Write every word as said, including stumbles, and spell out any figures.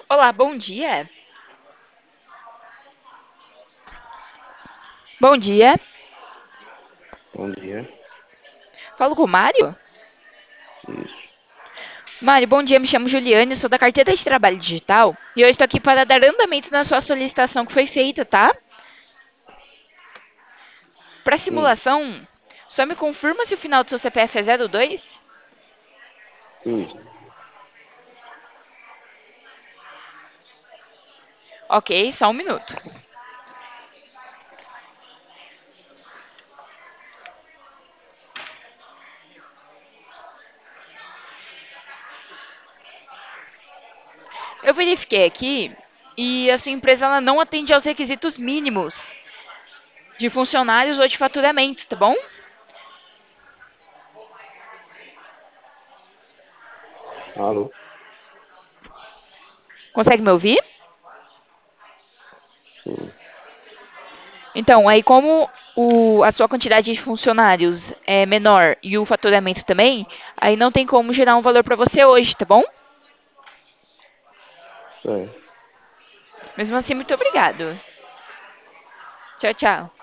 Olá, bom dia. Bom dia. Bom dia. Falo com o Mário? Isso. Mário, bom dia. Me chamo Juliane, sou da carteira de trabalho digital e eu estou aqui para dar andamento na sua solicitação que foi feita, tá? Para Sim, simulação, só me confirma se o final do seu C P F é zero dois? isso. Ok, só um minuto. Eu verifiquei aqui e a sua empresa ela não atende aos requisitos mínimos de funcionários ou de faturamento, tá bom? Alô? Consegue me ouvir? Sim, Então, aí como o- a sua quantidade de funcionários é menor e o faturamento também, aí não tem como gerar um valor para você hoje, tá bom? certo. Mesmo assim, muito obrigado. Tchau, tchau.